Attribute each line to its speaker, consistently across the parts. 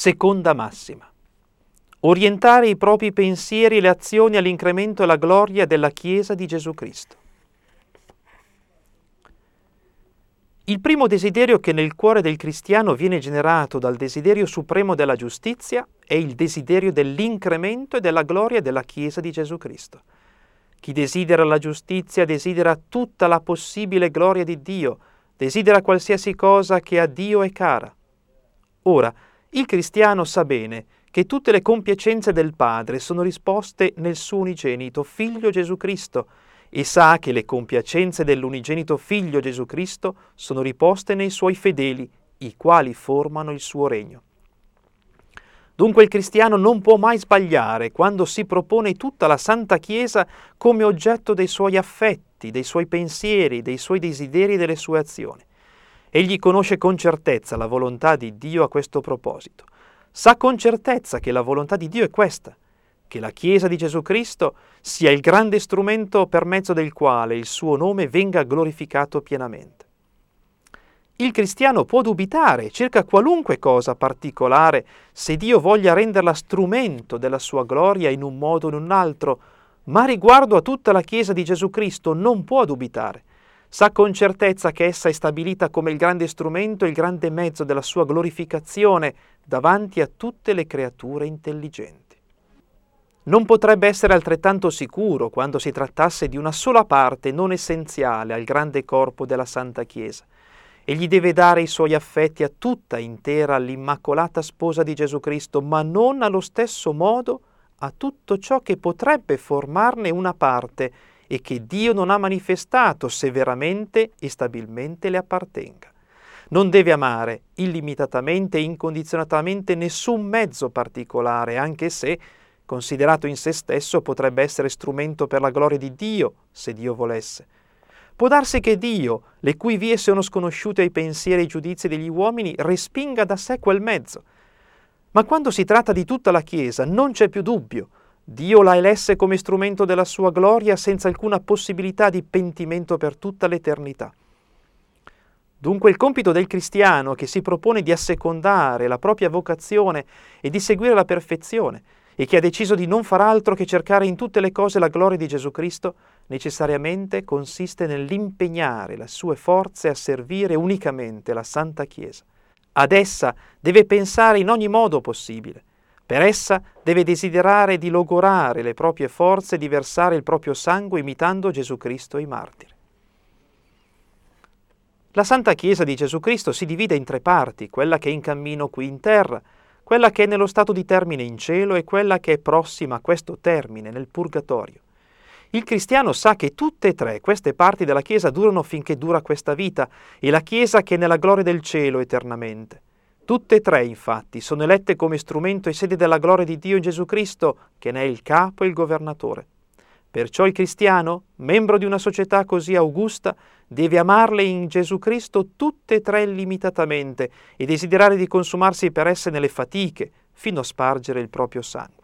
Speaker 1: Seconda massima. Orientare i propri pensieri e le azioni all'incremento e alla gloria della Chiesa di Gesù Cristo. Il primo desiderio che nel cuore del cristiano viene generato dal desiderio supremo della giustizia è il desiderio dell'incremento e della gloria della Chiesa di Gesù Cristo. Chi desidera la giustizia desidera tutta la possibile gloria di Dio, desidera qualsiasi cosa che a Dio è cara. Ora, il cristiano sa bene che tutte le compiacenze del Padre sono risposte nel suo unigenito Figlio Gesù Cristo, e sa che le compiacenze dell'unigenito Figlio Gesù Cristo sono riposte nei suoi fedeli, i quali formano il suo regno. Dunque il cristiano non può mai sbagliare quando si propone tutta la Santa Chiesa come oggetto dei suoi affetti, dei suoi pensieri, dei suoi desideri e delle sue azioni. Egli conosce con certezza la volontà di Dio a questo proposito. Sa con certezza che la volontà di Dio è questa, che la Chiesa di Gesù Cristo sia il grande strumento per mezzo del quale il suo nome venga glorificato pienamente. Il cristiano può dubitare circa qualunque cosa particolare se Dio voglia renderla strumento della sua gloria in un modo o in un altro, ma riguardo a tutta la Chiesa di Gesù Cristo non può dubitare. Sa con certezza che essa è stabilita come il grande strumento e il grande mezzo della sua glorificazione davanti a tutte le creature intelligenti. Non potrebbe essere altrettanto sicuro quando si trattasse di una sola parte non essenziale al grande corpo della Santa Chiesa. Egli deve dare i suoi affetti a tutta intera l'Immacolata Sposa di Gesù Cristo, ma non allo stesso modo a tutto ciò che potrebbe formarne una parte e che Dio non ha manifestato se veramente e stabilmente le appartenga. Non deve amare illimitatamente e incondizionatamente nessun mezzo particolare, anche se, considerato in se stesso, potrebbe essere strumento per la gloria di Dio, se Dio volesse. Può darsi che Dio, le cui vie sono sconosciute ai pensieri e ai giudizi degli uomini, respinga da sé quel mezzo. Ma quando si tratta di tutta la Chiesa non c'è più dubbio. Dio la elesse come strumento della sua gloria senza alcuna possibilità di pentimento per tutta l'eternità. Dunque il compito del cristiano che si propone di assecondare la propria vocazione e di seguire la perfezione e che ha deciso di non far altro che cercare in tutte le cose la gloria di Gesù Cristo, necessariamente consiste nell'impegnare le sue forze a servire unicamente la Santa Chiesa. Ad essa deve pensare in ogni modo possibile. Per essa deve desiderare di logorare le proprie forze e di versare il proprio sangue imitando Gesù Cristo e i martiri. La Santa Chiesa di Gesù Cristo si divide in tre parti, quella che è in cammino qui in terra, quella che è nello stato di termine in cielo e quella che è prossima a questo termine, nel purgatorio. Il cristiano sa che tutte e tre queste parti della Chiesa durano finché dura questa vita e la Chiesa che è nella gloria del cielo eternamente. Tutte e tre, infatti, sono elette come strumento e sede della gloria di Dio in Gesù Cristo, che ne è il capo e il governatore. Perciò il cristiano, membro di una società così augusta, deve amarle in Gesù Cristo tutte e tre illimitatamente e desiderare di consumarsi per esse nelle fatiche, fino a spargere il proprio sangue.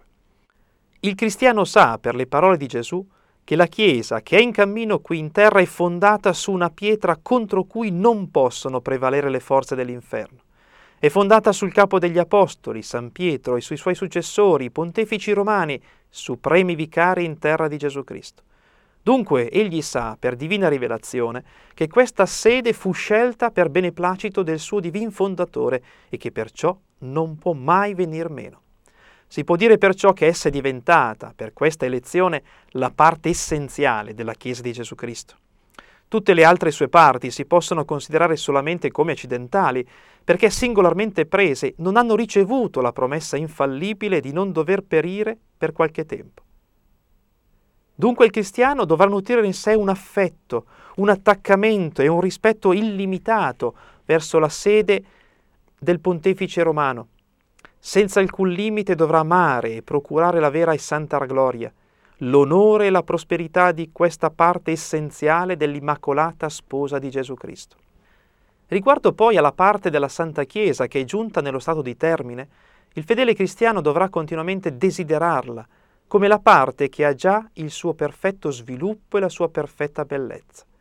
Speaker 1: Il cristiano sa, per le parole di Gesù, che la Chiesa che è in cammino qui in terra è fondata su una pietra contro cui non possono prevalere le forze dell'inferno. È fondata sul capo degli Apostoli, San Pietro, e sui suoi successori, i pontefici romani, supremi vicari in terra di Gesù Cristo. Dunque egli sa, per divina rivelazione, che questa sede fu scelta per beneplacito del suo divin fondatore e che perciò non può mai venir meno. Si può dire perciò che essa è diventata, per questa elezione, la parte essenziale della Chiesa di Gesù Cristo. Tutte le altre sue parti si possono considerare solamente come accidentali, perché singolarmente prese non hanno ricevuto la promessa infallibile di non dover perire per qualche tempo. Dunque il cristiano dovrà nutrire in sé un affetto, un attaccamento e un rispetto illimitato verso la sede del pontefice romano. Senza alcun limite dovrà amare e procurare la vera e santa gloria, l'onore e la prosperità di questa parte essenziale dell'Immacolata Sposa di Gesù Cristo. Riguardo poi alla parte della Santa Chiesa che è giunta nello stato di termine, il fedele cristiano dovrà continuamente desiderarla, come la parte che ha già il suo perfetto sviluppo e la sua perfetta bellezza.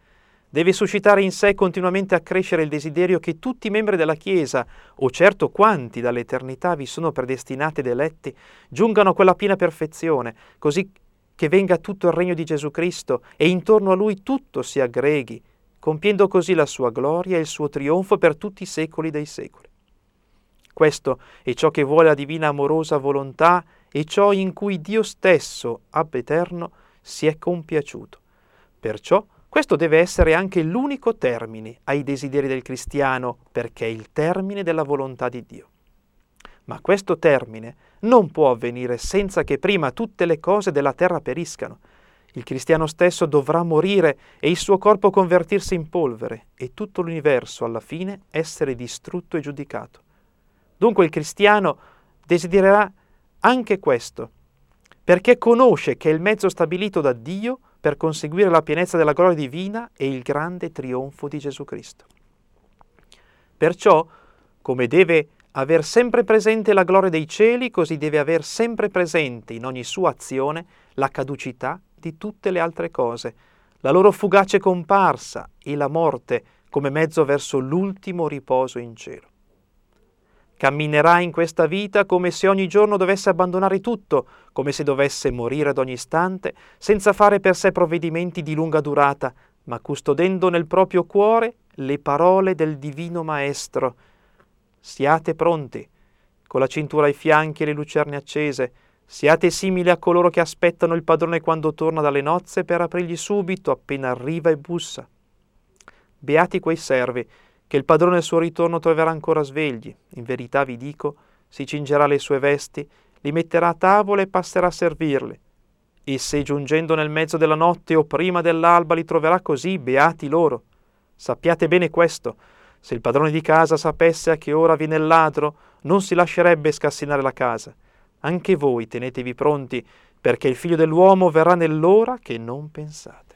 Speaker 1: Deve suscitare in sé continuamente a crescere il desiderio che tutti i membri della Chiesa, o certo quanti dall'eternità vi sono predestinati ed eletti, giungano a quella piena perfezione, così che venga tutto il regno di Gesù Cristo e intorno a Lui tutto si aggreghi, compiendo così la sua gloria e il suo trionfo per tutti i secoli dei secoli. Questo è ciò che vuole la divina amorosa volontà e ciò in cui Dio stesso, ab eterno, si è compiaciuto. Perciò questo deve essere anche l'unico termine ai desideri del cristiano, perché è il termine della volontà di Dio. Ma questo termine non può avvenire senza che prima tutte le cose della terra periscano. Il cristiano stesso dovrà morire e il suo corpo convertirsi in polvere e tutto l'universo alla fine essere distrutto e giudicato. Dunque il cristiano desidererà anche questo, perché conosce che il mezzo stabilito da Dio per conseguire la pienezza della gloria divina è il grande trionfo di Gesù Cristo. Perciò, come deve aver sempre presente la gloria dei cieli, così deve aver sempre presente in ogni sua azione la caducità di tutte le altre cose, la loro fugace comparsa e la morte come mezzo verso l'ultimo riposo in cielo. Camminerà in questa vita come se ogni giorno dovesse abbandonare tutto, come se dovesse morire ad ogni istante, senza fare per sé provvedimenti di lunga durata, ma custodendo nel proprio cuore le parole del Divino Maestro. Siate pronti, con la cintura ai fianchi e le lucerne accese, siate simili a coloro che aspettano il padrone quando torna dalle nozze per aprirgli subito appena arriva e bussa. Beati quei servi, che il padrone al suo ritorno troverà ancora svegli. In verità vi dico, si cingerà le sue vesti, li metterà a tavola e passerà a servirli. E se giungendo nel mezzo della notte o prima dell'alba li troverà così, beati loro. Sappiate bene questo, se il padrone di casa sapesse a che ora viene il ladro, non si lascerebbe scassinare la casa. Anche voi tenetevi pronti, perché il Figlio dell'uomo verrà nell'ora che non pensate.